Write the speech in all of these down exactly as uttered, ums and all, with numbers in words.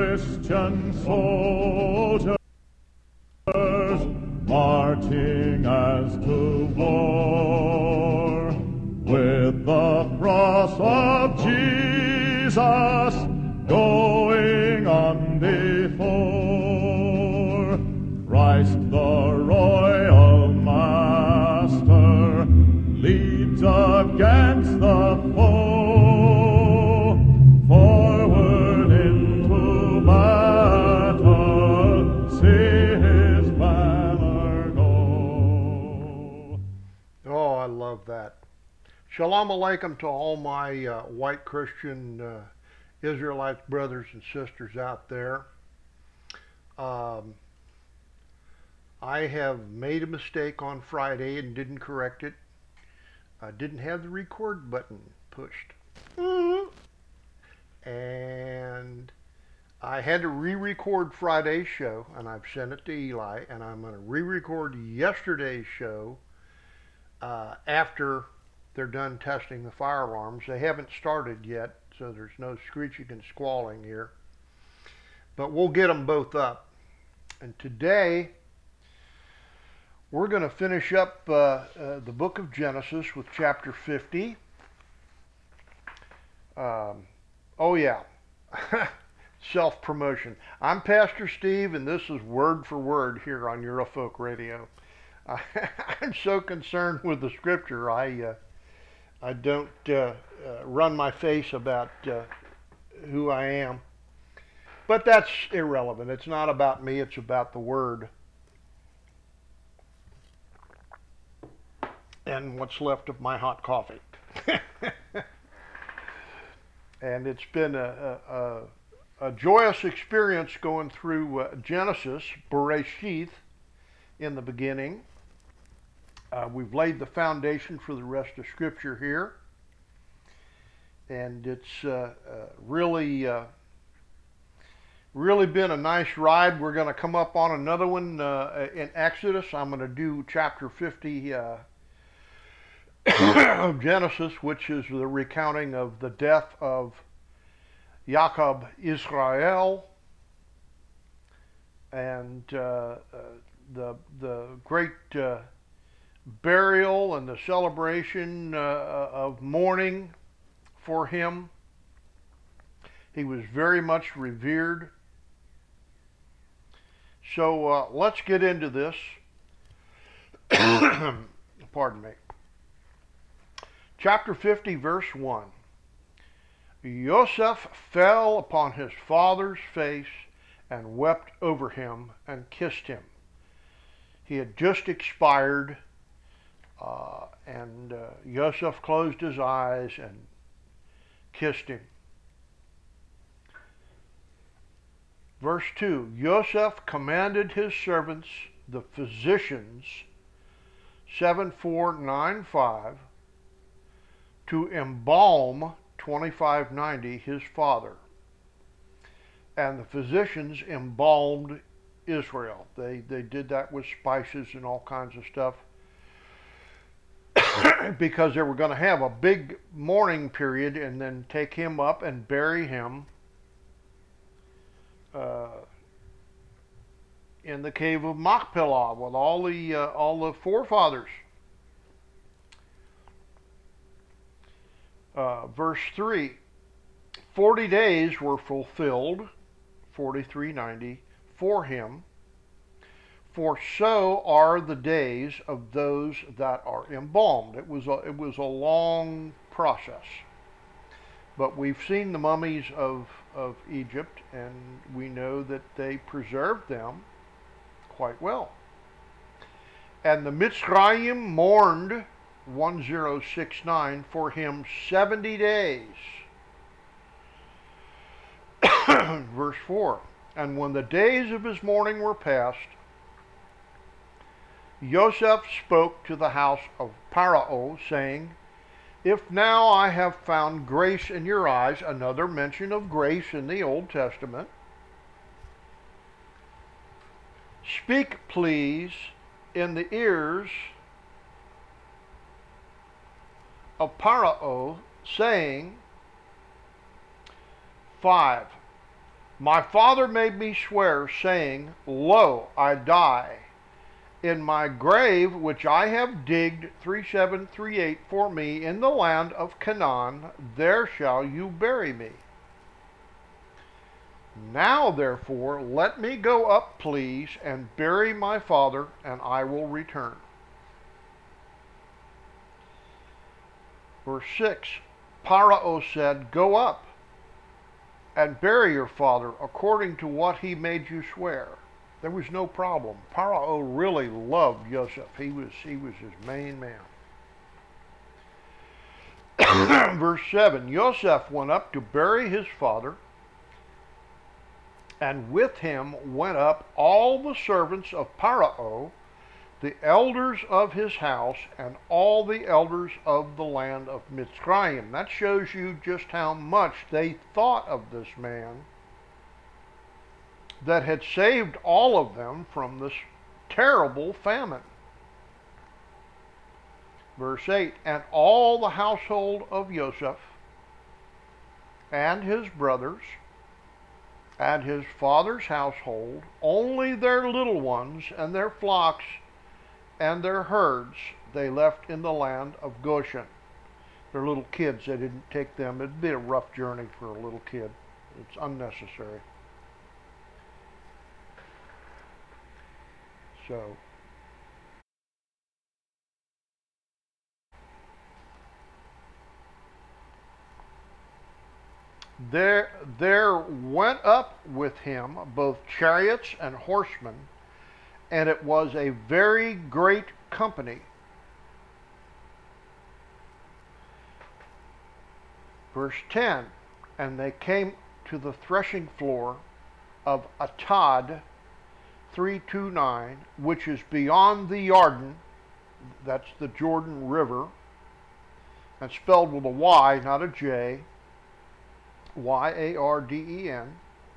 Christian soldiers marching as to war, with the cross of Jesus going on before. Christ the royal master leads against the foe, forward into battle, see his banner go. Oh, I love that. Shalom Aleichem to all my uh, white Christian uh, Israelites, brothers and sisters out there. Um, I have made a mistake on Friday and didn't correct it. I didn't have the record button pushed. And I had to re-record Friday's show, and I've sent it to Eli, and I'm going to re-record yesterday's show uh, after they're done testing the fire alarms. They haven't started yet, so there's no screeching and squalling here. But we'll get them both up. And today, we're going to finish up uh, uh, the book of Genesis with chapter fifty. Um, oh yeah, self-promotion. I'm Pastor Steve, and this is word for word here on Eurofolk Radio. Uh, I'm so concerned with the scripture, I uh, I don't uh, uh, run my face about uh, who I am. But that's irrelevant. It's not about me, it's about the word. And what's left of my hot coffee. And it's been a, a, a joyous experience going through uh, Genesis, Bereshith, in the beginning. Uh, we've laid the foundation for the rest of Scripture here. And it's uh, uh, really, uh, really been a nice ride. We're going to come up on another one uh, in Exodus. I'm going to do chapter fifty uh, of Genesis, which is the recounting of the death of Jacob Israel and uh, uh, the the great uh, burial and the celebration uh, of mourning for him. He was very much revered. So uh, let's get into this. Pardon me. Chapter fifty, verse one. Yosef fell upon his father's face and wept over him and kissed him. He had just expired, uh, and uh, Yosef closed his eyes and kissed him. Verse two, Yosef commanded his servants, the physicians, seven four nine five, to embalm twenty-five ninety, his father. And the physicians embalmed Israel. They, they did that with spices and all kinds of stuff because they were going to have a big mourning period and then take him up and bury him uh, in the cave of Machpelah with all the, uh, all the forefathers. Uh, verse three, forty days were fulfilled, forty-three ninety, for him, for so are the days of those that are embalmed. It was a, it was a long process. But we've seen the mummies of, of Egypt, and we know that they preserved them quite well. And the Mitzrayim mourned, one zero six nine, for him seventy days. Verse four, and when the days of his mourning were past, Yosef spoke to the house of Pharaoh, saying, if now I have found grace in your eyes, another mention of grace in the Old Testament, speak, please, in the ears of Pharaoh, saying, five, My father made me swear, saying, Lo, I die. In my grave, which I have digged three seven three eight for me in the land of Canaan, there shall you bury me. Now, therefore, let me go up, please, and bury my father, and I will return. Verse six, Pharaoh said, Go up and bury your father according to what he made you swear. There was no problem. Pharaoh really loved Joseph. He was, he was his main man. Verse seven, Joseph went up to bury his father, and with him went up all the servants of Pharaoh, the elders of his house, and all the elders of the land of Mitzrayim. That shows you just how much they thought of this man that had saved all of them from this terrible famine. Verse eight, and all the household of Joseph, and his brothers, and his father's household, only their little ones and their flocks and their herds they left in the land of Goshen. Their little kids, they didn't take them. It'd be a rough journey for a little kid. It's unnecessary. So, there, there went up with him both chariots and horsemen, and it was a very great company. Verse ten, and they came to the threshing floor of Atad three twenty-nine, which is beyond the Yarden, that's the Jordan River, and spelled with a Y, not a J, Y A R D E N.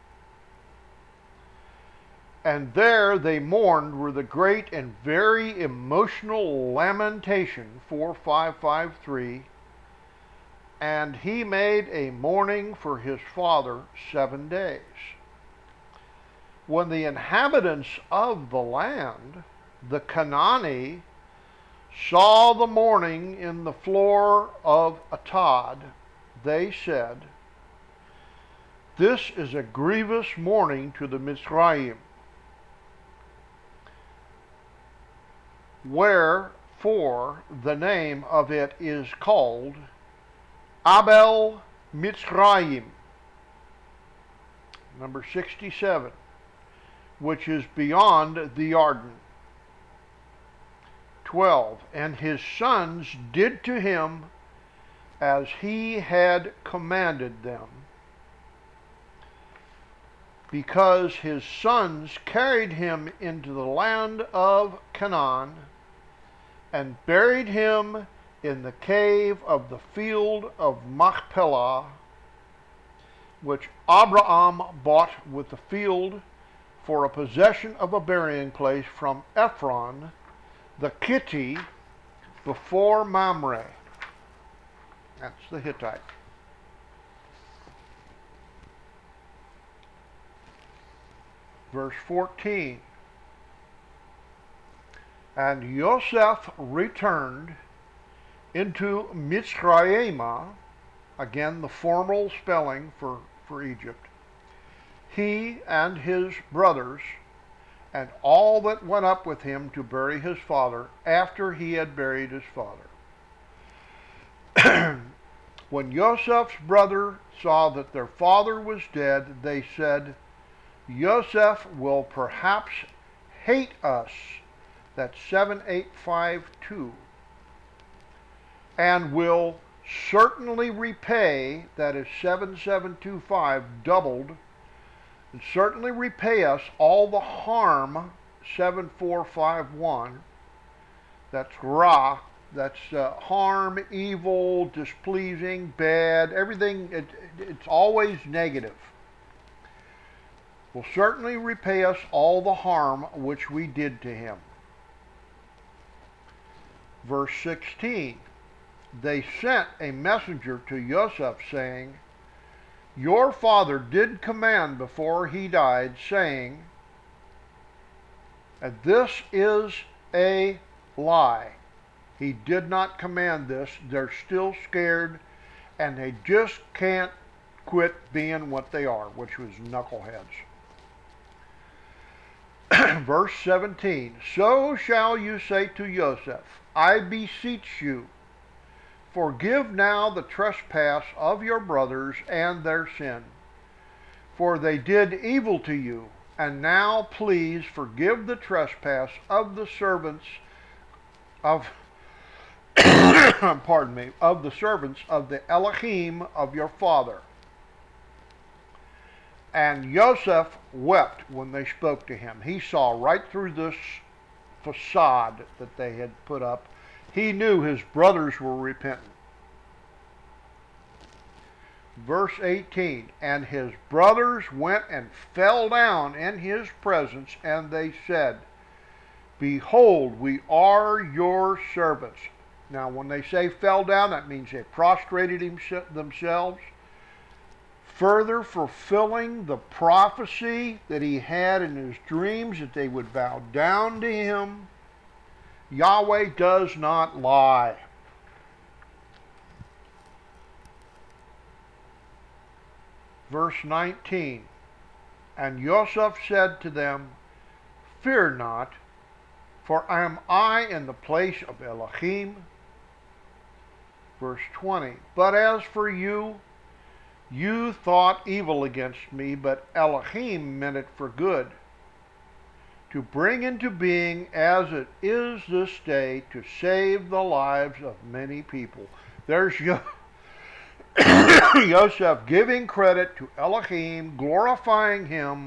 And there they mourned with a great and very emotional lamentation, four five five three, and he made a mourning for his father seven days. When the inhabitants of the land, the Canaani, saw the mourning in the floor of Atad, they said, This is a grievous mourning to the Mitzrayim. Wherefore the name of it is called Abel Mitzrayim. Number sixty-seven, which is beyond the Yarden. twelve, and his sons did to him as he had commanded them, because his sons carried him into the land of Canaan, and buried him in the cave of the field of Machpelah, which Abraham bought with the field for a possession of a burying place from Ephron the Hittite before Mamre. That's the Hittite. Verse fourteen. And Joseph returned into Mitzrayim, again the formal spelling for, for Egypt, he and his brothers, and all that went up with him to bury his father after he had buried his father. When Joseph's brother saw that their father was dead, they said, Joseph will perhaps hate us. That's seven eight five two. And will certainly repay, that is seven seven two five, doubled, and certainly repay us all the harm, seven four five one. That's ra, that's uh, harm, evil, displeasing, bad, everything, it, it's always negative. Will certainly repay us all the harm which we did to him. Verse sixteen, they sent a messenger to Joseph, saying, Your father did command before he died, saying, and this is a lie. He did not command this. They're still scared, and they just can't quit being what they are, which was knuckleheads. Verse seventeen, so shall you say to Joseph, I beseech you, forgive now the trespass of your brothers and their sin, for they did evil to you, and now please forgive the trespass of the servants of pardon me, of the servants of the Elohim of your father. And Joseph wept when they spoke to him. He saw right through this facade that they had put up. He knew his brothers were repentant. Verse eighteen, and his brothers went and fell down in his presence, and they said, behold, we are your servants. Now, when they say fell down, that means they prostrated themselves, further fulfilling the prophecy that he had in his dreams that they would bow down to him. Yahweh does not lie. Verse nineteen, and Joseph said to them, fear not, for am I in the place of Elohim? Verse twenty, but as for you, you thought evil against me, but Elohim meant it for good, to bring into being as it is this day, to save the lives of many people. There's Joseph giving credit to Elohim, glorifying him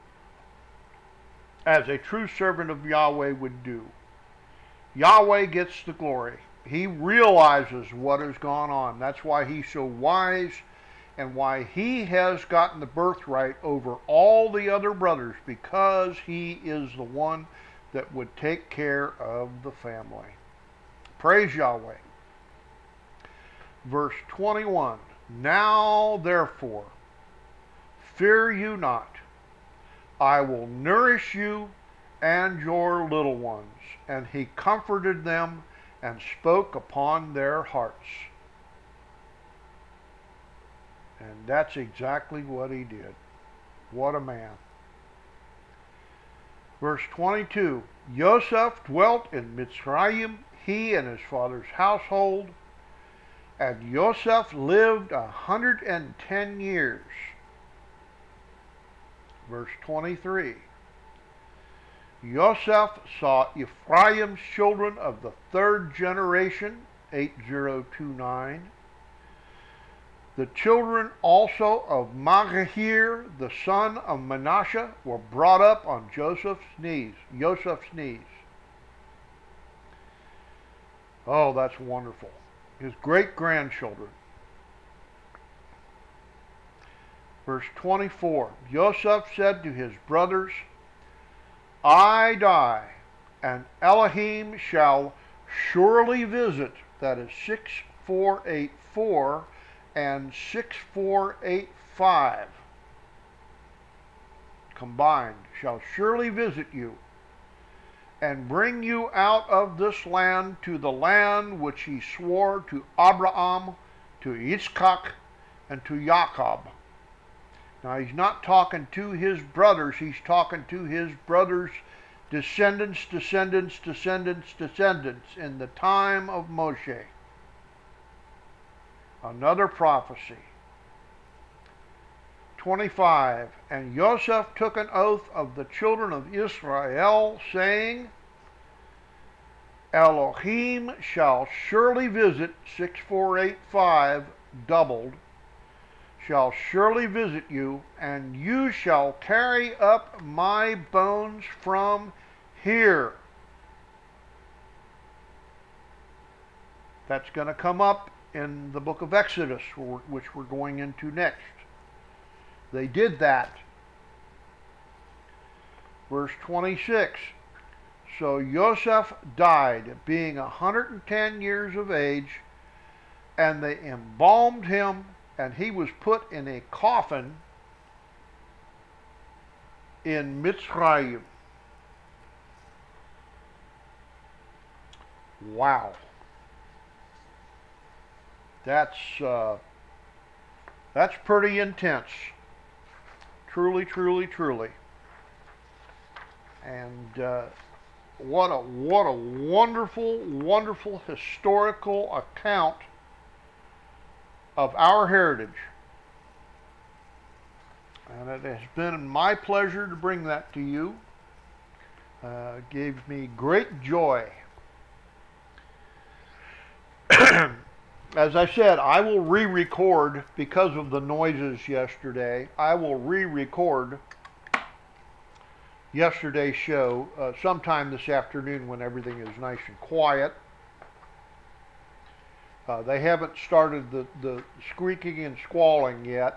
as a true servant of Yahweh would do. Yahweh gets the glory. He realizes what has gone on. That's why he's so wise and why he has gotten the birthright over all the other brothers, because he is the one that would take care of the family. Praise Yahweh. Verse twenty-one, now therefore, fear you not. I will nourish you and your little ones. And he comforted them and spoke upon their hearts. And that's exactly what he did. What a man. Verse twenty-two, Joseph dwelt in Mitzrayim, he and his father's household, and Joseph lived a hundred and ten years. Verse twenty-three, Joseph saw Ephraim's children of the third generation, eight thousand twenty-nine. The children also of Magahir, the son of Manasseh, were brought up on Joseph's knees. Joseph's knees. Oh, that's wonderful. His great-grandchildren. Verse twenty-four, Joseph said to his brothers, I die, and Elohim shall surely visit, that is six four eight four and six four eight five combined, shall surely visit you, and bring you out of this land to the land which he swore to Abraham, to Yitzchak, and to Jacob. Now, he's not talking to his brothers, he's talking to his brothers' descendants, descendants, descendants, descendants in the time of Moshe. Another prophecy. twenty-five, and Joseph took an oath of the children of Israel, saying, Elohim shall surely visit, six four eight five doubled, shall surely visit you, and you shall carry up my bones from here. That's going to come up in the book of Exodus, which we're going into next. They did that. Verse twenty-six, so Joseph died, being a hundred and ten years of age, and they embalmed him and he was put in a coffin in Mitzrayim. Wow. That's uh, that's pretty intense. Truly, truly, truly. And uh, what a what a wonderful, wonderful historical account of our heritage. And it has been my pleasure to bring that to you. Uh, it gave me great joy. As I said, I will re-record because of the noises yesterday. I will re-record yesterday's show uh, sometime this afternoon when everything is nice and quiet. Uh, they haven't started the, the squeaking and squalling yet.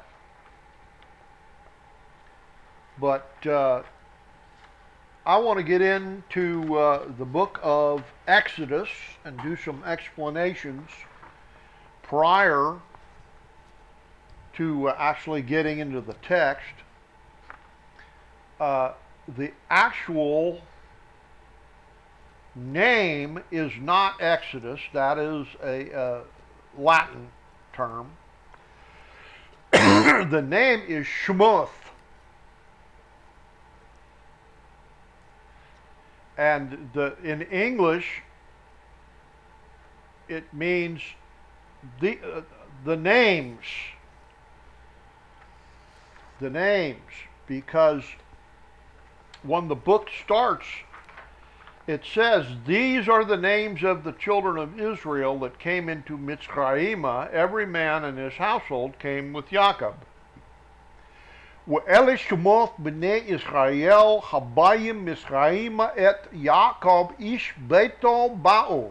But uh, I want to get into uh, the book of Exodus and do some explanations prior to uh, actually getting into the text. Uh, the actual name is not Exodus. That is a uh, Latin term. The name is Shemoth. And the, in English, it means the, uh, the names. The names. Because when the book starts, it says, these are the names of the children of Israel that came into Mitzrayim. Every man in his household came with Jacob. ואלה שמות בני ישראל הבאים מצרימה את יעקב איש ביתו באו.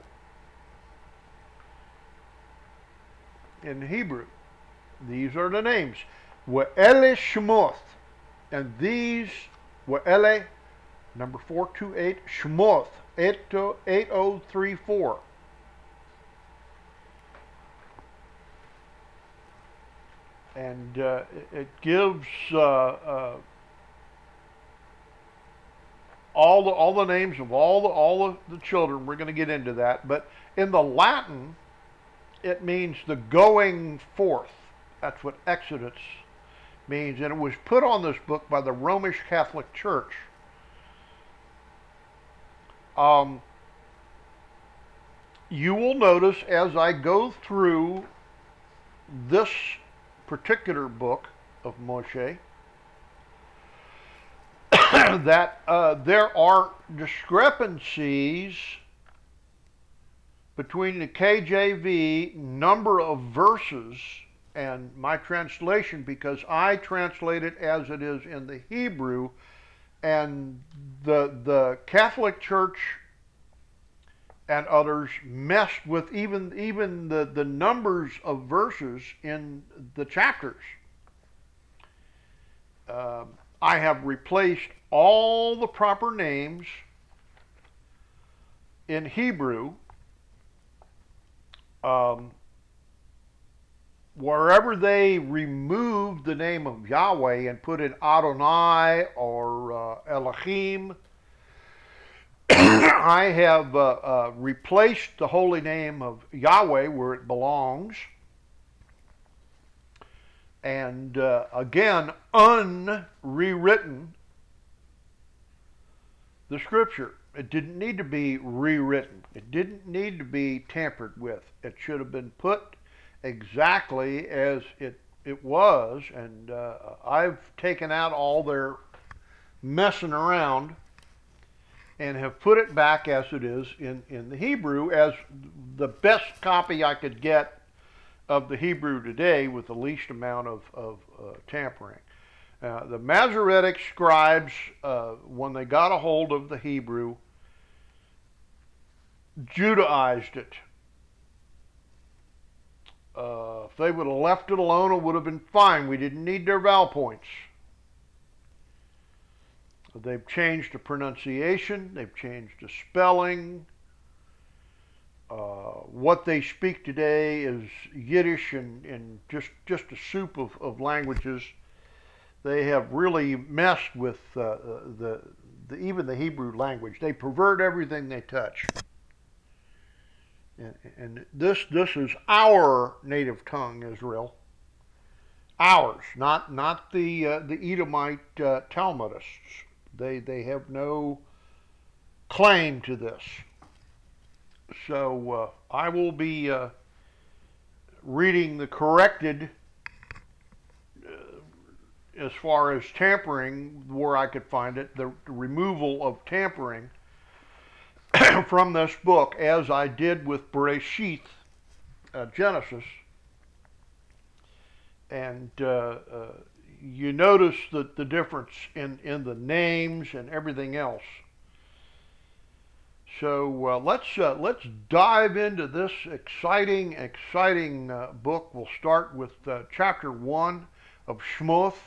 In Hebrew, these are the names. ואלה שמות, and these, ואלה, number four two eight, שמות, eight oh three four. And uh, it gives uh, uh, all the all the names of all the all of the children. We're going to get into that, but in the Latin, it means the going forth. That's what Exodus means, and it was put on this book by the Roman Catholic Church. Um, you will notice as I go through this particular book of Moshe that uh, there are discrepancies between the K J V number of verses and my translation, because I translate it as it is in the Hebrew, and the the Catholic Church and others messed with even even the, the numbers of verses in the chapters. Uh, I have replaced all the proper names in Hebrew. Um, wherever they removed the name of Yahweh and put in Adonai or uh, Elohim, I have uh, uh, replaced the holy name of Yahweh where it belongs, and uh, again, unrewritten the scripture. It didn't need to be rewritten. It didn't need to be tampered with. It should have been put exactly as it, it was, and uh, I've taken out all their messing around and have put it back as it is in, in the Hebrew, as the best copy I could get of the Hebrew today with the least amount of, of uh, tampering. Uh, the Masoretic scribes, uh, when they got a hold of the Hebrew, Judaized it. Uh, if they would have left it alone, it would have been fine. We didn't need their vowel points. They've changed the pronunciation, they've changed the spelling, Uh, what they speak today is Yiddish and, and just, just a soup of, of languages. They have really messed with uh, the, the even the Hebrew language. They pervert everything they touch. And, and this this is our native tongue, Israel. Ours, not not the uh, the Edomite uh, Talmudists. They they have no claim to this. So uh, I will be uh, reading the corrected uh, as far as tampering, where I could find it, the removal of tampering from this book, as I did with Bereshith, uh, Genesis. And uh, uh, you notice the, the difference in, in the names and everything else. So uh, let's uh, let's dive into this exciting, exciting uh, book. We'll start with uh, chapter one of Shmoth.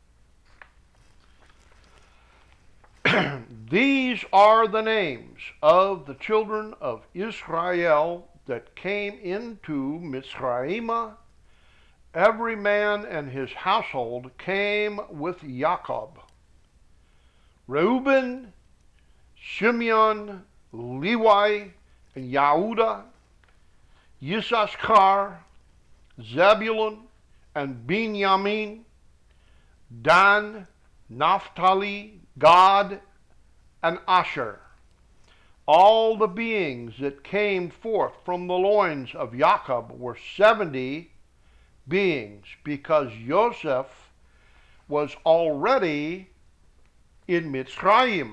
These are the names of the children of Israel that came into Mitzrayim. Every man and his household came with Jacob. Reuben, Shimeon, Levi, and Yehuda, Yisachar, Zebulun, and Binyamin, Dan, Naphtali, Gad, and Asher. All the beings that came forth from the loins of Jacob were seventy beings, because Joseph was already in Mitzrayim.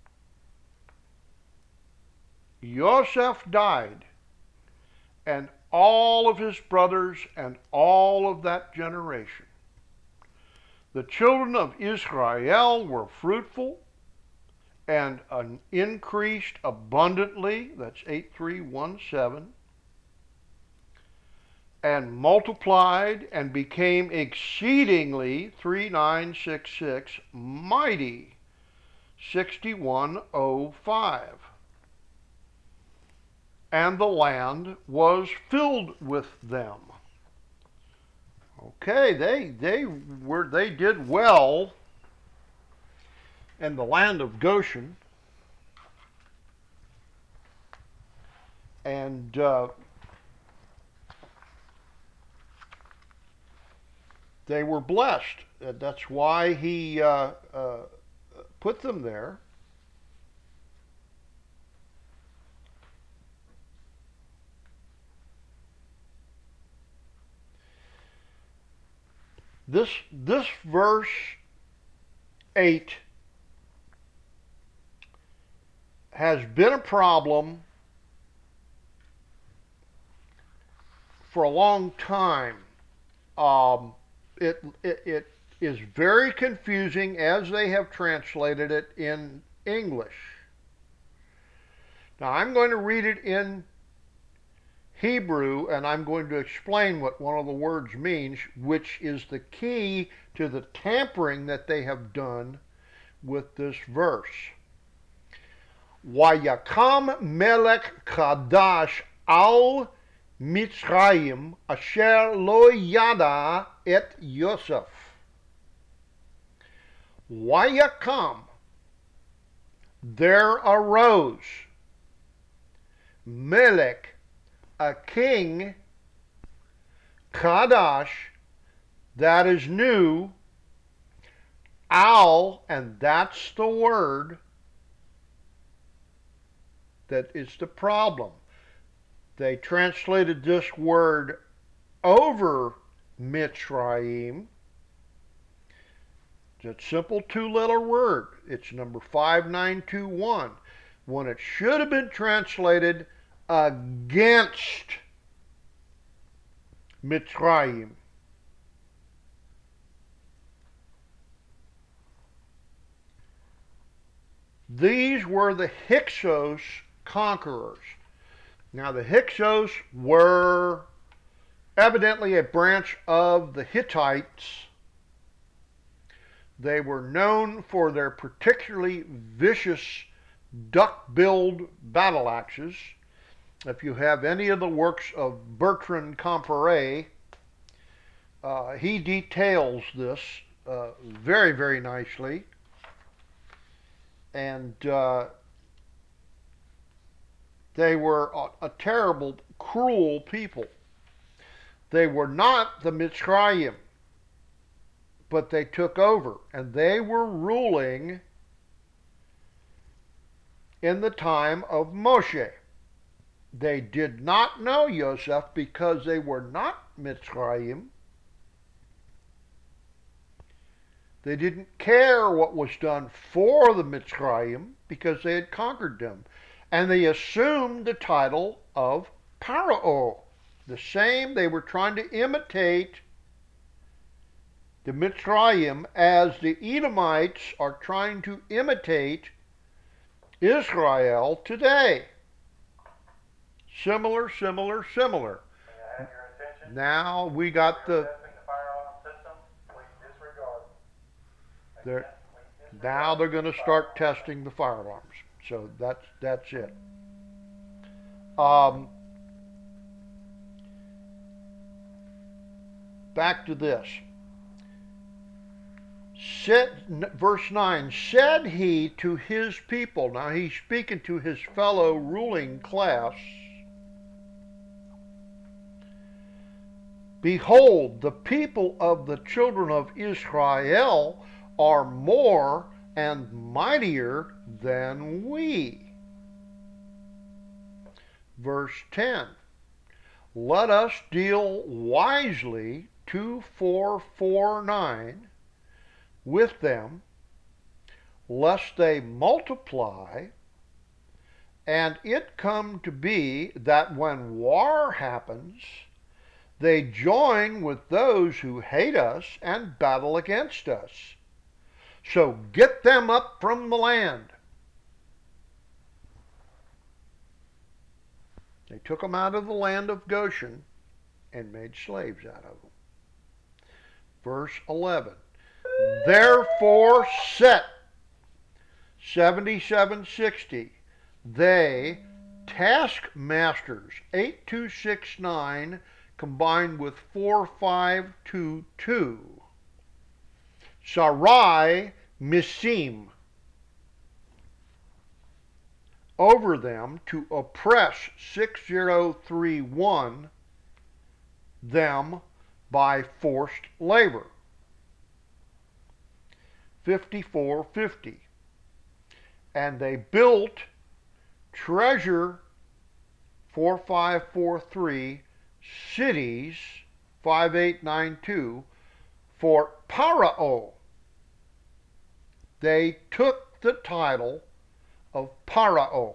Joseph died, and all of his brothers and all of that generation. The children of Israel were fruitful and increased abundantly. That's eight three one seven. And multiplied and became exceedingly, three nine six six, mighty, sixty-one oh five. And the land was filled with them. Okay, they they were they did well in the land of Goshen, and uh, they were blessed. That's why he uh, uh, put them there. This this verse eight has been a problem for a long time. Um, it, it it is very confusing as they have translated it in English. Now I'm going to read it in Hebrew, and I'm going to explain what one of the words means, which is the key to the tampering that they have done with this verse. Vayakam melech chadash al Mitzrayim asher lo yada et Yosef. Vayakam, there arose, melech, a king, Kadash, that is new, Al, and that's the word that is the problem. They translated this word over Mitzrayim. It's a simple two-letter word. It's number five nine two one, when it should have been translated against Mitzrayim. These were the Hyksos conquerors. Now the Hyksos were evidently a branch of the Hittites. They were known for their particularly vicious duck-billed battle axes, If you have any of the works of Bertrand Comparet, uh, he details this uh, very, very nicely. And uh, they were a, a terrible, cruel people. They were not the Mitzrayim, but they took over, and they were ruling in the time of Moshe. They did not know Yosef because they were not Mitzrayim. They didn't care what was done for the Mitzrayim because they had conquered them. And they assumed the title of Paro. The same, they were trying to imitate the Mitzrayim as the Edomites are trying to imitate Israel today. Similar, similar, similar. Now we got the... They're, now they're going to start testing the fire alarms. So that's, that's it. Um, back to this. Said, verse nine, said he to his people, now he's speaking to his fellow ruling class, behold, the people of the children of Israel are more and mightier than we. Verse ten, let us deal wisely, two, four, four, nine, with them, lest they multiply, and it come to be that when war happens, they join with those who hate us and battle against us. So get them up from the land. They took them out of the land of Goshen and made slaves out of them. Verse eleven. Therefore set seventy-seven sixty, they taskmasters, eight two six nine combined with four five two two, Sarai Misim, over them to oppress six zero three one them by forced labor. fifty-four fifty. And they built treasure four five four three cities five eight nine two for Paro. They took the title of Paro.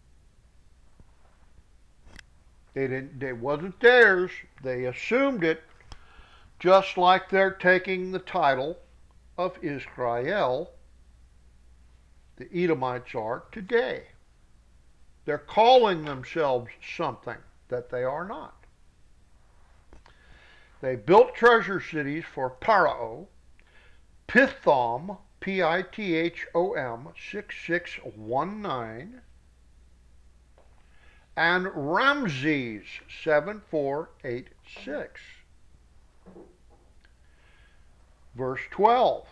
They didn't, it wasn't theirs. They assumed it, just like they're taking the title of Israel, the Edomites are today. They're calling themselves something that they are not. They built treasure cities for Paro, Pithom, P I T H O M, six six one nine, and Ramses, seven four eight six. Verse twelve.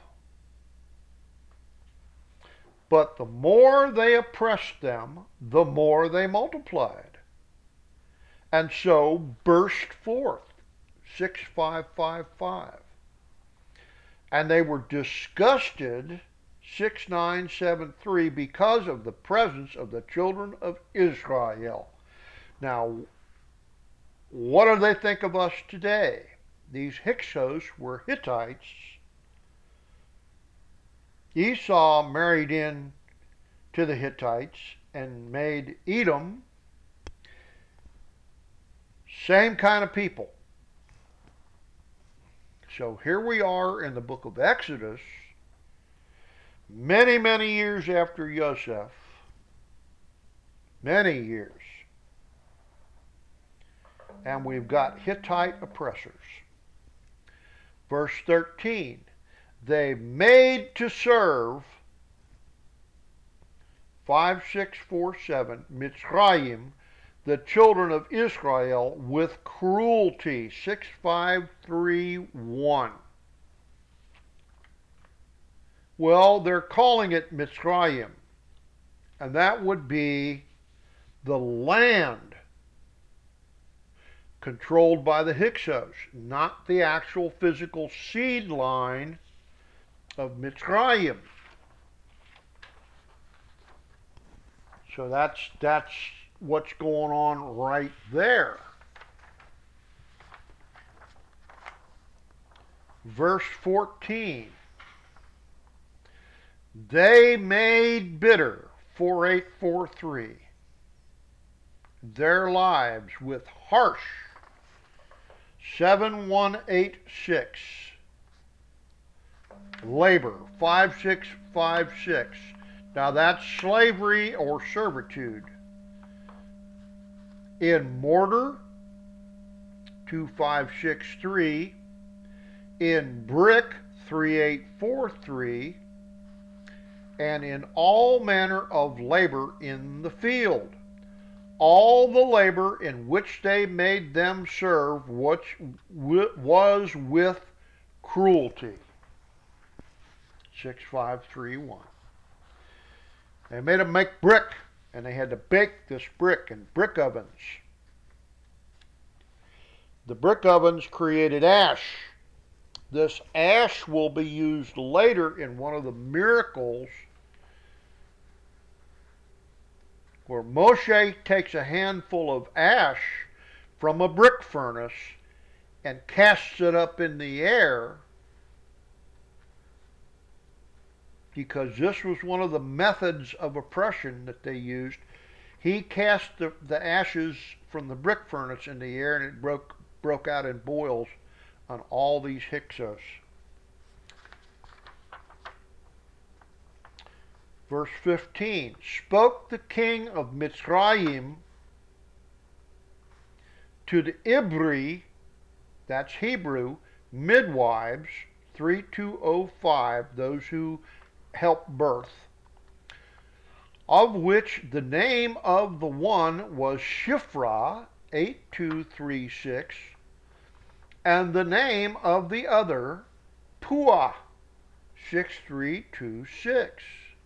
But the more they oppressed them, the more they multiplied, and so burst forth, six five five five. And they were disgusted, six nine seven three, because of the presence of the children of Israel. Now, what do they think of us today? These Hyksos were Hittites. Esau married in to the Hittites and made Edom same kind of people. So here we are in the book of Exodus, many, many years after Yosef, many years, and we've got Hittite oppressors. Verse thirteen, they made to serve five six four seven Mitzrayim, the children of Israel with cruelty. six five three one. Well, they're calling it Mitzrayim, and that would be the land controlled by the Hyksos, not the actual physical seed line of Mitzrayim. So that's that's what's going on right there. Verse fourteen. They made bitter, four eight four three, their lives with harsh, seven one eight six, labor, five six five six. Now that's slavery or servitude. In mortar, two five six three. In brick, three eight four three. And in all manner of labor in the field. All the labor in which they made them serve which was with cruelty. six five three one. They made them make brick, and they had to bake this brick in brick ovens. The brick ovens created ash. This ash will be used later in one of the miracles where Moshe takes a handful of ash from a brick furnace and casts it up in the air, because this was one of the methods of oppression that they used. He cast the, the ashes from the brick furnace in the air, and it broke broke out in boils on all these Hyksos. Verse fifteen, spoke the king of Mitzrayim to the Ibri, that's Hebrew, midwives, three two oh five, those who help birth, of which the name of the one was Shiphrah, eight two three six, and the name of the other, Puah, six three two six.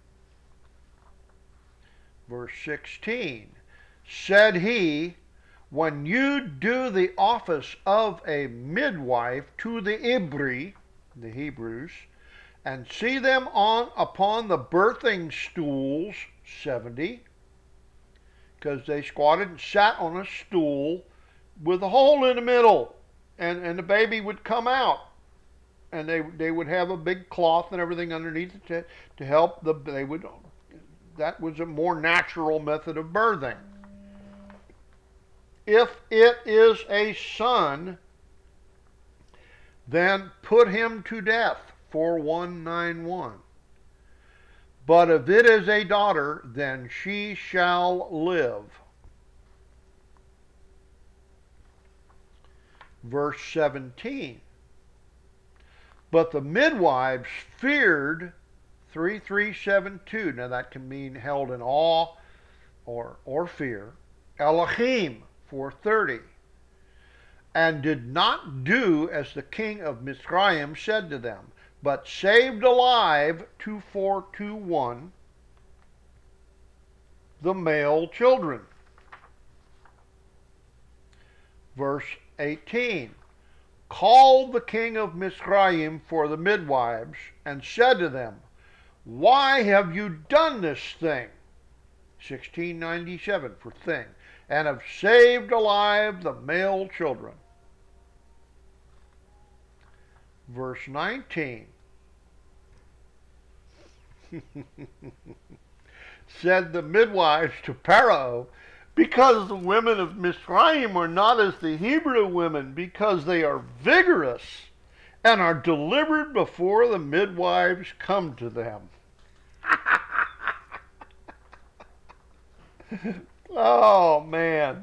Verse sixteen, said he, when you do the office of a midwife to the Ibri, the Hebrews, and see them on upon the birthing stools, seventy, because they squatted and sat on a stool with a hole in the middle, and, and the baby would come out, and they they would have a big cloth and everything underneath it to, to help the, they would, that was a more natural method of birthing. If it is a son, then put him to death, four one nine one. But if it is a daughter, then she shall live. Verse seventeen. But the midwives feared, three three seven two. Now that can mean held in awe or, or fear. Elohim, four thirty. And did not do as the king of Mitzrayim said to them, but saved alive, two four two one, the male children. Verse eighteen. Called the king of Mitzrayim for the midwives, and said to them, why have you done this thing? sixteen ninety-seven for thing. And have saved alive the male children. Verse nineteen. Said the midwives to Pharaoh, because the women of Mitzrayim are not as the Hebrew women, because they are vigorous and are delivered before the midwives come to them. Oh, man.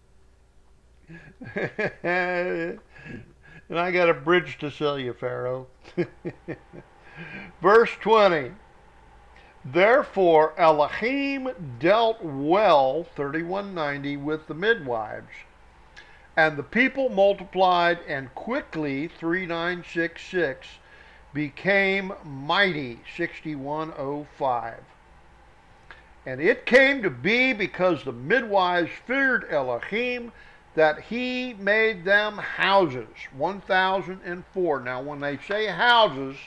And I got a bridge to sell you, Pharaoh. Verse twenty. Therefore Elohim dealt well, thirty-one ninety, with the midwives. And the people multiplied, and quickly, thirty-nine sixty-six, became mighty, sixty-one oh five. And it came to be, because the midwives feared Elohim, that he made them houses, one thousand four. Now when they say houses,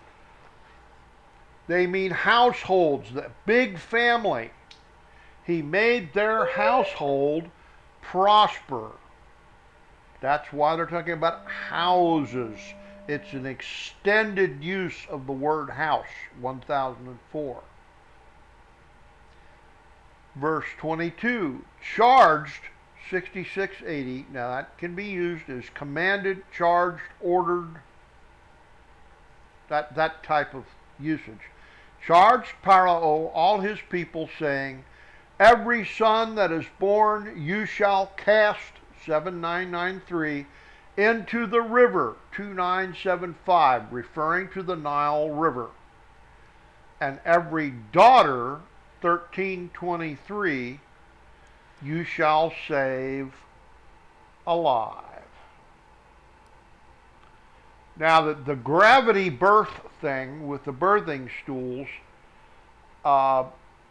they mean households, that big family. He made their household prosper. That's why they're talking about houses. It's an extended use of the word house, one thousand four. Verse twenty-two, charged, sixty-six eighty. Now that can be used as commanded, charged, ordered, that, that type of usage. Charged Pharaoh all his people, saying, every son that is born you shall cast, seven nine nine three, into the river, two nine seven five, referring to the Nile River. And every daughter, thirteen twenty-three, you shall save alive. Now, the, the gravity birth thing with the birthing stools uh,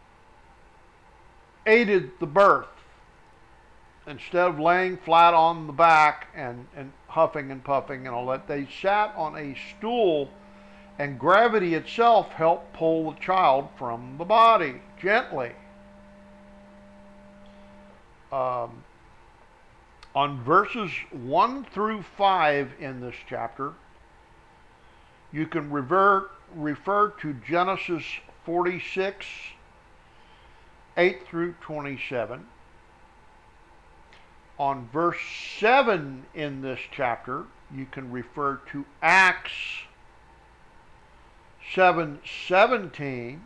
aided the birth. Instead of laying flat on the back and, and huffing and puffing and all that, they sat on a stool, and gravity itself helped pull the child from the body gently. Um, on verses one through five in this chapter, you can revert, refer to Genesis forty-six, eight through twenty-seven. On verse seven in this chapter, you can refer to Acts seven seventeen,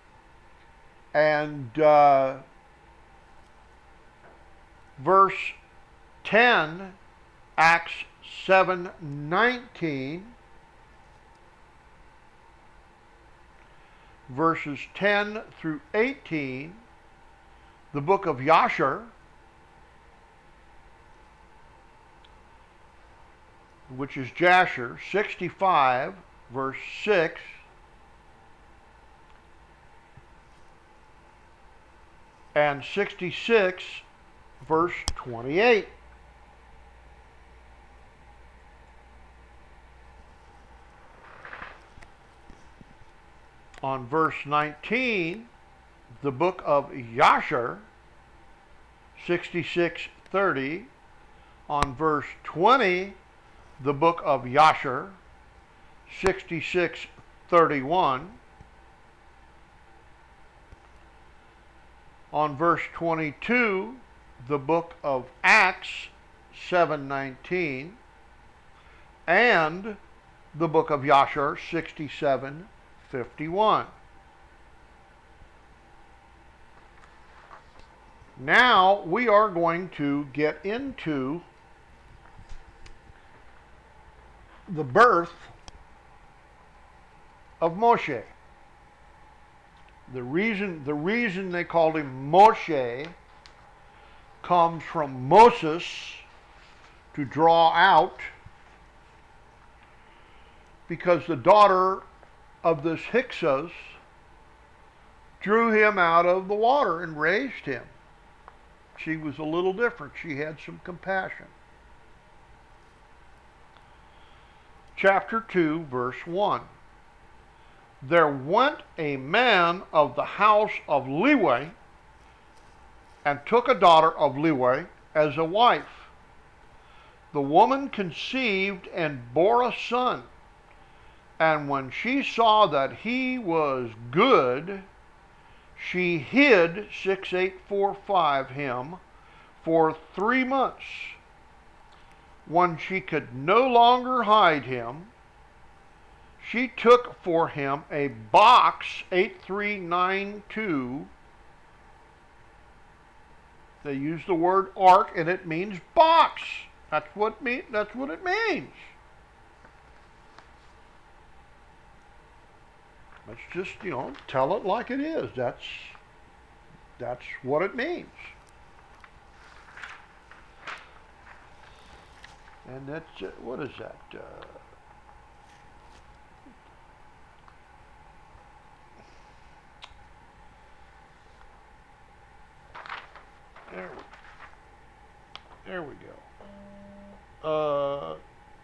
and uh, verse ten, Acts seven nineteen, verses ten through eighteen, the book of Yashar, which is Jasher, sixty-five, verse six, and sixty-six, verse twenty-eight. On verse nineteen, the book of Yashar, sixty-six thirty. On verse twenty, the book of Yashar, sixty-six thirty-one. On verse twenty-two, the book of Acts, seven nineteen, and the book of Yashar, sixty-seven fifty-one. Now we are going to get into the birth of Moshe. The reason, the reason they called him Moshe comes from Moses, to draw out, because the daughter of this Hyksos drew him out of the water and raised him. She was a little different. She had some compassion. Chapter two, verse one. There went a man of the house of Lewi, and took a daughter of Lewi as a wife. The woman conceived and bore a son. And when she saw that he was good, she hid, six eight four five, him for three months. When she could no longer hide him, she took for him a box, eight three nine two. They use the word ark, and it means box. That's what me. That's what it means. A Let's just, you know, tell it like it is. That's that's what it means. And that's, uh, what is that? Uh, there, there we go. Uh,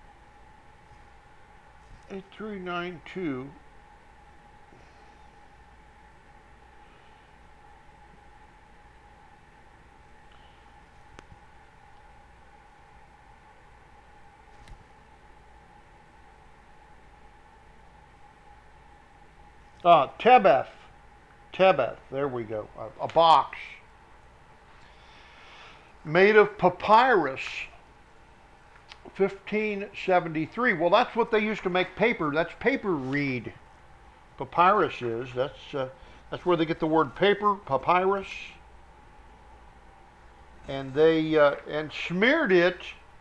eight three nine two. Uh, Tebeth. Tebeth. There we go. A, a box made of papyrus. fifteen seventy-three. Well, that's what they used to make paper. That's paper reed. Papyrus is. That's uh, that's where they get the word paper. Papyrus. And they uh, and smeared it.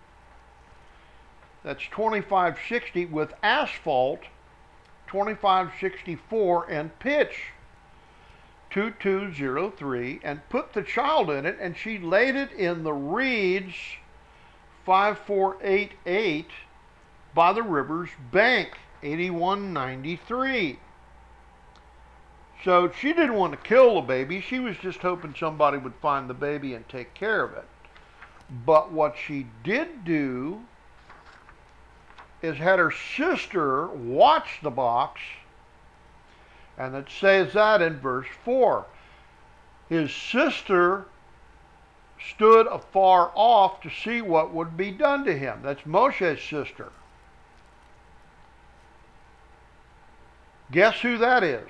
That's twenty-five sixty with asphalt. twenty-five sixty-four and pitch. two two zero three, and put the child in it, and she laid it in the reeds five four eight eight by the river's bank, eighty-one ninety-three. So she didn't want to kill the baby. She was just hoping somebody would find the baby and take care of it. But what she did do is had her sister watch the box, and it says that in verse four. His sister stood afar off to see what would be done to him. That's Moshe's sister. Guess who that is?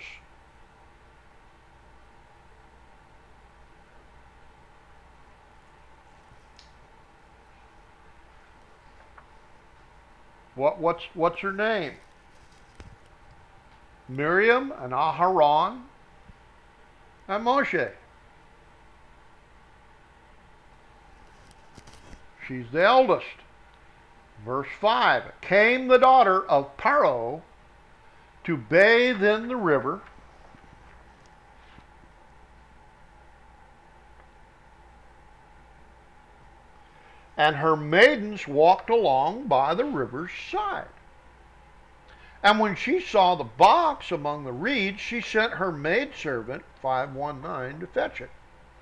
What, what's, what's her name? Miriam and Aharon and Moshe. She's the eldest. Verse five. Came the daughter of Paro to bathe in the river, and her maidens walked along by the river's side. And when she saw the box among the reeds, she sent her maidservant, five one nine, to fetch it.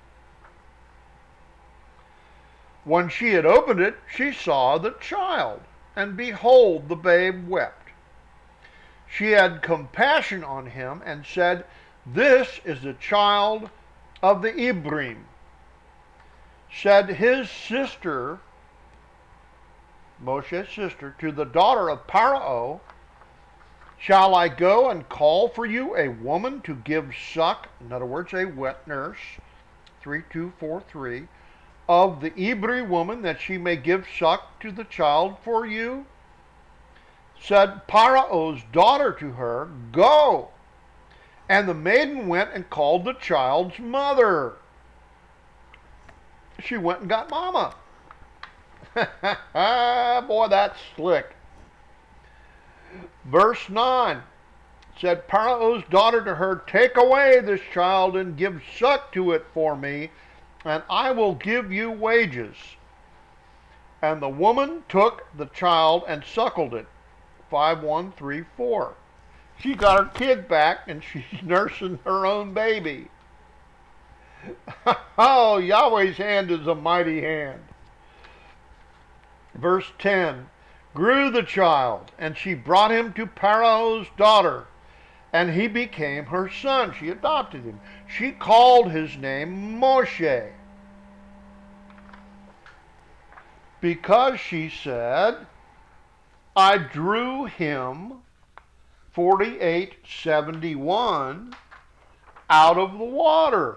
When she had opened it, she saw the child, and behold, the babe wept. She had compassion on him and said, This is the child of the Ibrim. Said his sister, Moshe's sister, to the daughter of Paro, Shall I go and call for you a woman to give suck, in other words, a wet nurse, three two four three, of the Ibri woman, that she may give suck to the child for you? Said Paro's daughter to her, Go. And the maiden went and called the child's mother. She went and got mama. Boy, that's slick. Verse nine. Said Paro's daughter to her, Take away this child and give suck to it for me, and I will give you wages. And the woman took the child and suckled it. five one three four. She got her kid back, and she's nursing her own baby. Oh, Yahweh's hand is a mighty hand. Verse ten. Grew the child, and she brought him to Paro's daughter, and he became her son. She adopted him. She called his name Moshe, because she said, I drew him, forty-eight seventy-one, out of the water.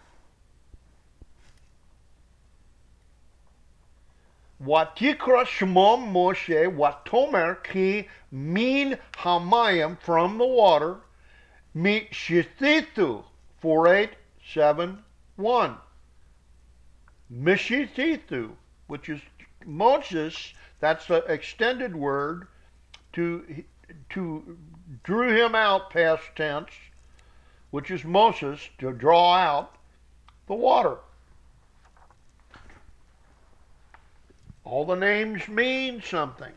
Watikra Shmom Moshe, Watomer ki min hamayim, from the water, mit shithitu, forty-eight seventy-one. Mishithitu, which is Moses, that's the extended word to to drew him out, past tense, which is Moses, to draw out the water. All the names mean something.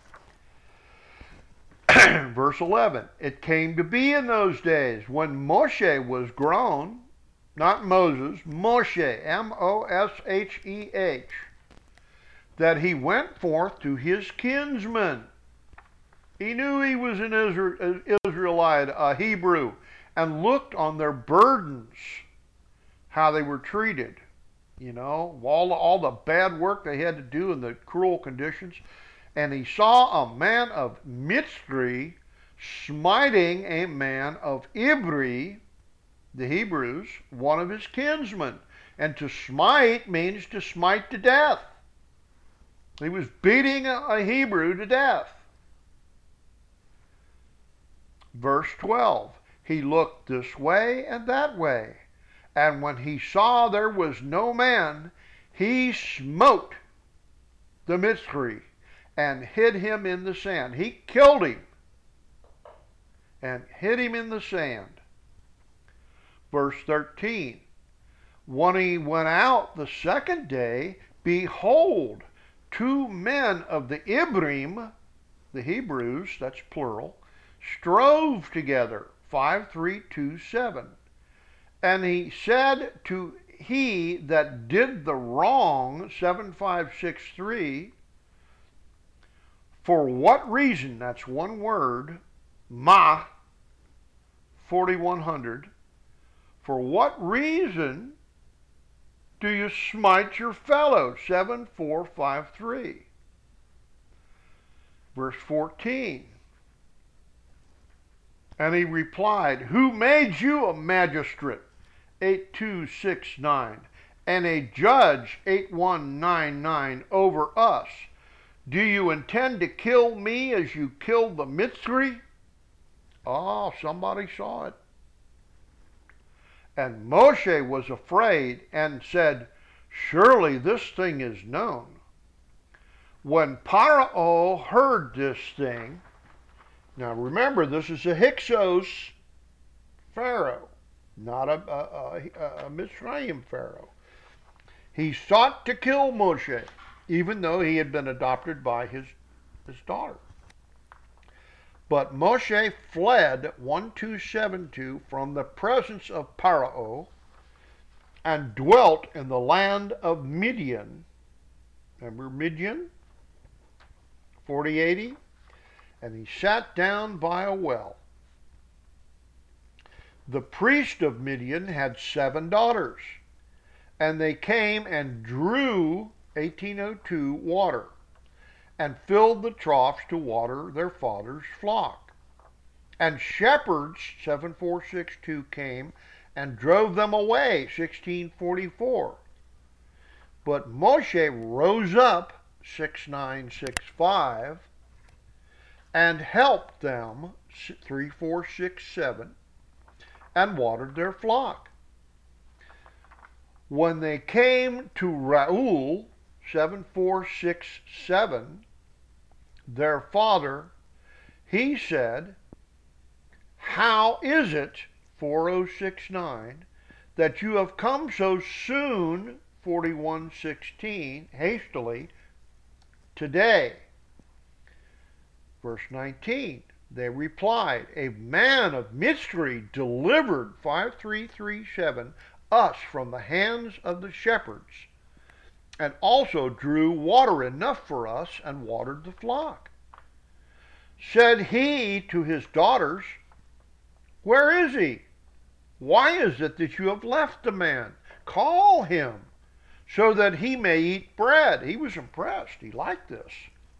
Verse eleven, it came to be in those days when Moshe was grown, not Moses, Moshe, M O S H E H, that he went forth to his kinsmen. He knew he was an Israelite, a Hebrew, and looked on their burdens, how they were treated. You know, all, all the bad work they had to do in the cruel conditions. And he saw a man of Mitzri smiting a man of Ibri, the Hebrews, one of his kinsmen. And to smite means to smite to death. He was beating a Hebrew to death. Verse twelve, he looked this way and that way. And when he saw there was no man, he smote the Mitzri and hid him in the sand. He killed him and hid him in the sand. Verse thirteen, when he went out the second day, behold, two men of the Ibrim, the Hebrews, that's plural, strove together, five three two seven. And he said to he that did the wrong, seven five six three, for what reason, that's one word, ma, forty-one hundred, for what reason do you smite your fellow, seven four five three? Verse fourteen, and he replied, who made you a magistrate, eight two six nine, and a judge, eight one nine nine, over us? Do you intend to kill me as you killed the Mitzri? Oh, somebody saw it. And Moshe was afraid and said, surely this thing is known. When Paro heard this thing, now remember, this is a Hyksos Pharaoh, not a, a, a, a Mitzrayim Pharaoh. He sought to kill Moshe, even though he had been adopted by his, his daughter. But Moshe fled, one two seven two, from the presence of Paro and dwelt in the land of Midian. Remember Midian? forty eighty. And he sat down by a well. The priest of Midian had seven daughters, and they came and drew, eighteen oh two, water, and filled the troughs to water their father's flock. And shepherds, seven four six two, came and drove them away, sixteen forty-four. But Moshe rose up, six nine six five, and helped them, three four six seven, and watered their flock. When they came to Reuel, seven four six seven, their father, he said, how is it, four oh six nine, that you have come so soon, forty-one sixteen, hastily, today? Verse nineteen, they replied, a man of Mitzri delivered, five three three seven, us from the hands of the shepherds, and also drew water enough for us and watered the flock. Said he to his daughters, where is he? Why is it that you have left the man? Call him, so that he may eat bread. He was impressed. He liked this.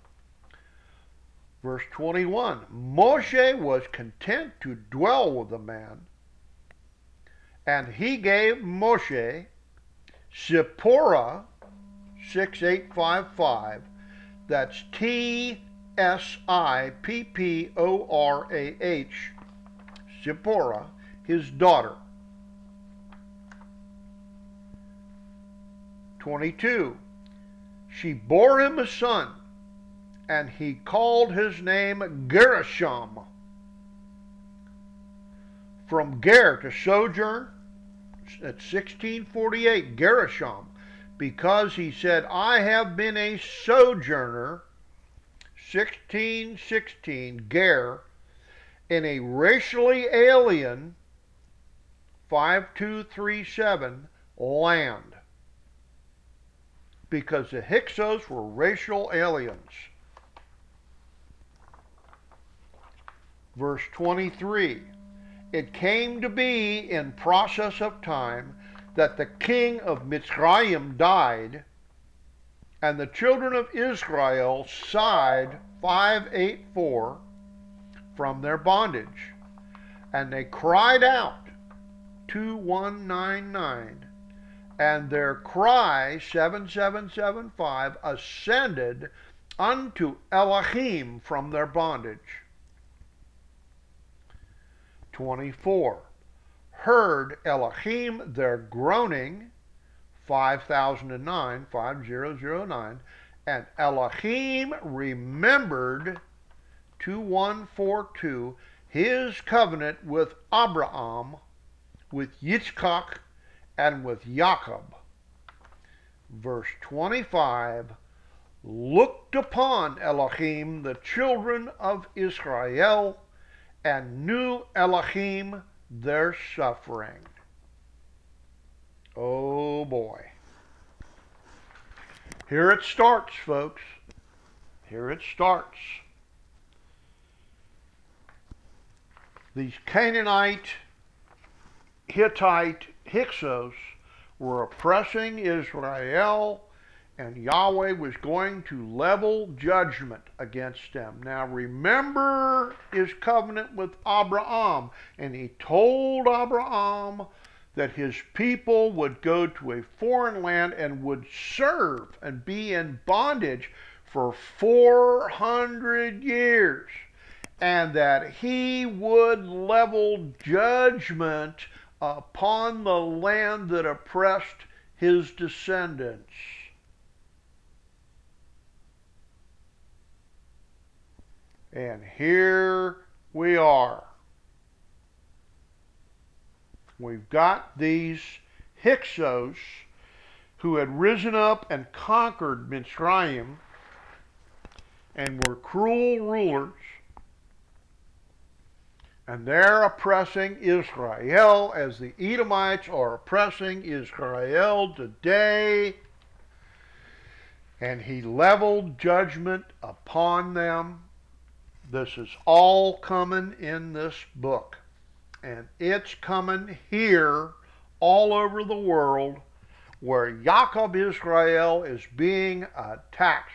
Verse twenty-one, Moshe was content to dwell with the man, and he gave Moshe Zipporah, six eight five five, that's T S I P P O R A H, Zipporah, his daughter. twenty-two, she bore him a son, and he called his name Gershom. From Ger, to sojourn, at sixteen forty-eight, Gershom, because he said, I have been a sojourner, sixteen sixteen, Ger, in a racially alien, five two three seven, land. Because the Hyksos were racial aliens. Verse twenty-three, it came to be in process of time that the king of Mitzrayim died, and the children of Israel sighed, five eighty-four, from their bondage. And they cried out, two one nine nine, and their cry, seven seven seven five, ascended unto Elohim from their bondage. twenty-four, heard Elohim their groaning, five thousand nine, five thousand nine, and Elohim remembered, two one four two, his covenant with Abraham, with Yitzchak, and with Jacob. Verse twenty-five, looked upon Elohim the children of Israel, and knew Elohim their suffering. Oh boy. Here it starts, folks. Here it starts. These Canaanite, Hittite, Hyksos were oppressing Israel, and Yahweh was going to level judgment against them. Now remember his covenant with Abraham, and he told Abraham that his people would go to a foreign land and would serve and be in bondage for four hundred years, and that he would level judgment upon the land that oppressed his descendants. And here we are. We've got these Hyksos who had risen up and conquered Mitzrayim and were cruel rulers, and they're oppressing Israel as the Edomites are oppressing Israel today. And he leveled judgment upon them. This is all coming in this book. And it's coming here all over the world where Jacob Israel is being attacked.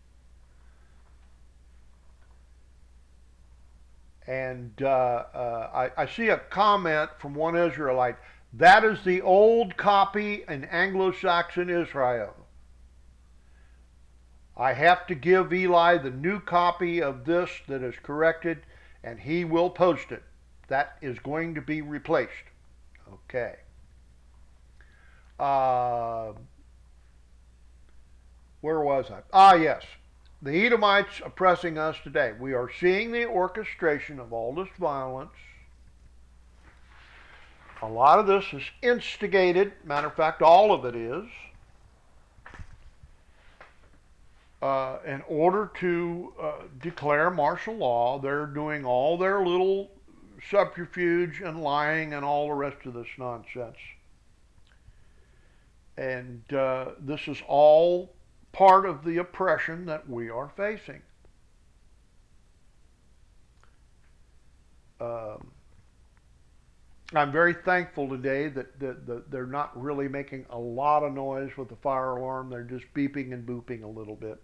And uh, uh, I, I see a comment from one Israelite, that is the old copy in Anglo-Saxon Israel. I have to give Eli the new copy of this that is corrected, and he will post it. That is going to be replaced. Okay. Uh, where was I? Ah, yes. The Edomites oppressing us today. We are seeing the orchestration of all this violence. A lot of this is instigated. Matter of fact, all of it is. Uh, in order to uh, declare martial law, they're doing all their little subterfuge and lying and all the rest of this nonsense. And uh, this is all part of the oppression that we are facing. Um, I'm very thankful today that, that, that they're not really making a lot of noise with the fire alarm. They're just beeping and booping a little bit.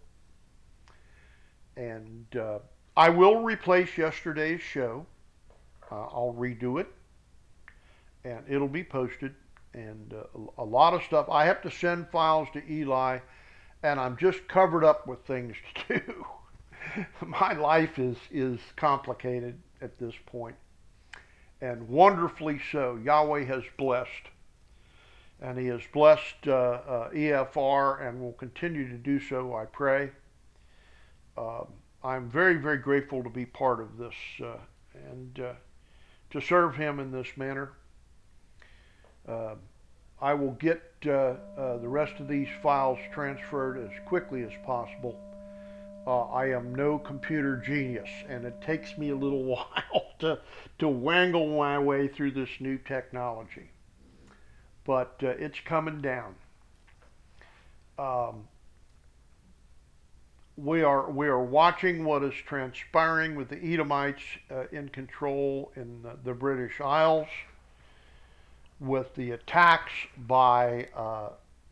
And uh, I will replace yesterday's show. Uh, I'll redo it, and it'll be posted. And uh, a lot of stuff. I have to send files to Eli, and I'm just covered up with things to do. My life is, is complicated at this point, and wonderfully so. Yahweh has blessed, and he has blessed uh, uh, E F R and will continue to do so, I pray. Um, I'm very, very grateful to be part of this uh, and uh, to serve him in this manner. Uh, I will get uh, uh, the rest of these files transferred as quickly as possible. Uh, I am no computer genius, and it takes me a little while to, to wangle my way through this new technology. But uh, it's coming down. Um, we are we are watching what is transpiring with the Edomites uh, in control in the, the British Isles, with the attacks by uh,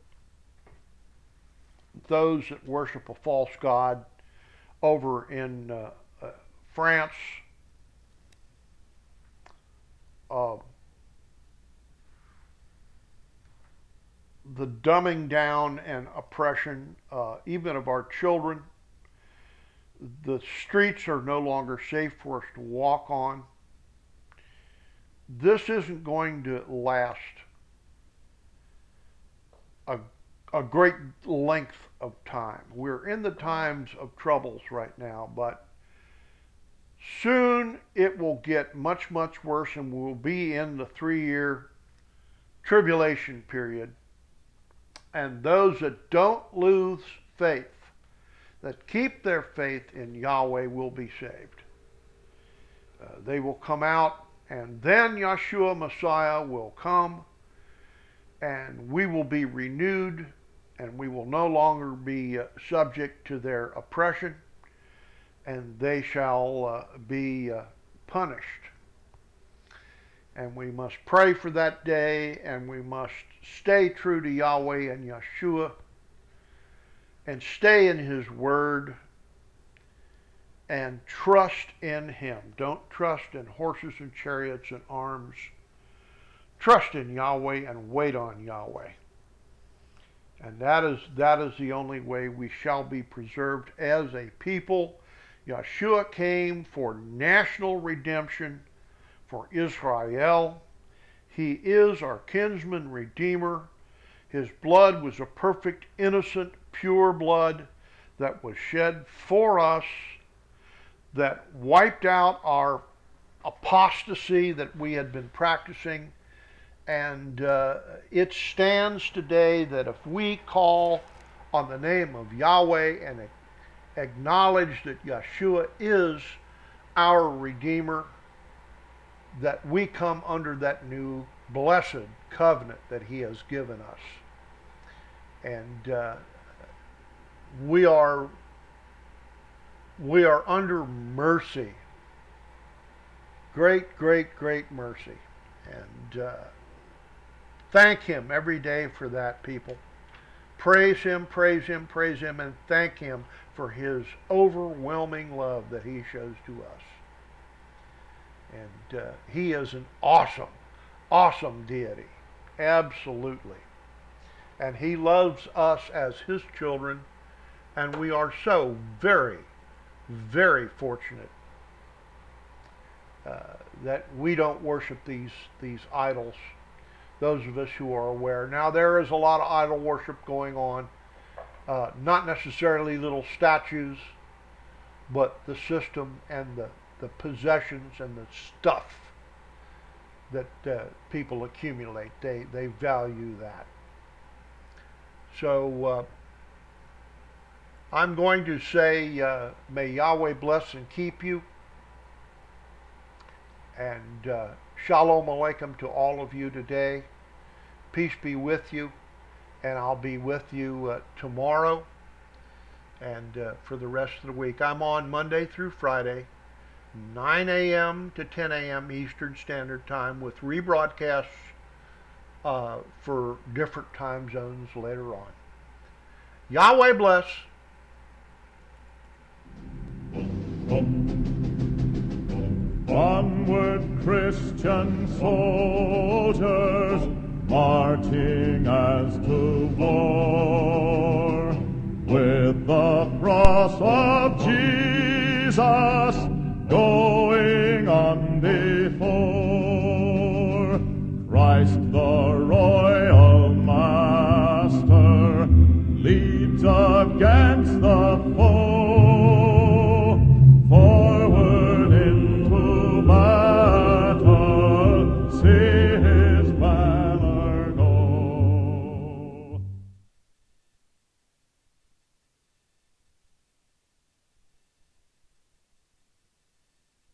those that worship a false god over in uh, uh, France. Uh, the dumbing down and oppression, uh, even of our children. The streets are no longer safe for us to walk on. This isn't going to last a, a great length of time. We're in the times of troubles right now, but soon it will get much, much worse, and we'll be in the three-year tribulation period. And those that don't lose faith, that keep their faith in Yahweh, will be saved. Uh, they will come out, and then Yeshua Messiah will come, and we will be renewed, and we will no longer be uh, subject to their oppression, and they shall uh, be uh, punished. And we must pray for that day, and we must stay true to Yahweh and Yeshua, and stay in His Word, and trust in Him. Don't trust in horses and chariots and arms. Trust in Yahweh and wait on Yahweh. And that is, that is the only way we shall be preserved as a people. Yeshua came for national redemption for Israel. He is our kinsman redeemer. His blood was a perfect, innocent, pure blood that was shed for us, that wiped out our apostasy that we had been practicing. And uh, it stands today that if we call on the name of Yahweh and acknowledge that Yeshua is our Redeemer, that we come under that new blessed covenant that He has given us. And uh, we are we are under mercy. Great, great, great mercy. And uh, thank Him every day for that, people. Praise Him, praise Him, praise Him, and thank Him for His overwhelming love that He shows to us. And uh, He is an awesome, awesome deity. Absolutely. And He loves us as His children, and we are so very, very fortunate uh, that we don't worship these, these idols, those of us who are aware. Now, there is a lot of idol worship going on, uh, not necessarily little statues, but the system and the, the possessions and the stuff that uh, people accumulate. They, they value that. So uh, I'm going to say, uh, may Yahweh bless and keep you. And uh, Shalom Aleichem to all of you today. Peace be with you. And I'll be with you uh, tomorrow and uh, for the rest of the week. I'm on Monday through Friday, nine a.m. to ten a.m. Eastern Standard Time, with rebroadcasts uh, for different time zones later on. Yahweh bless. Onward, Christian soldiers, marching as to war, with the cross of Jesus going on before. Christ the royal master leads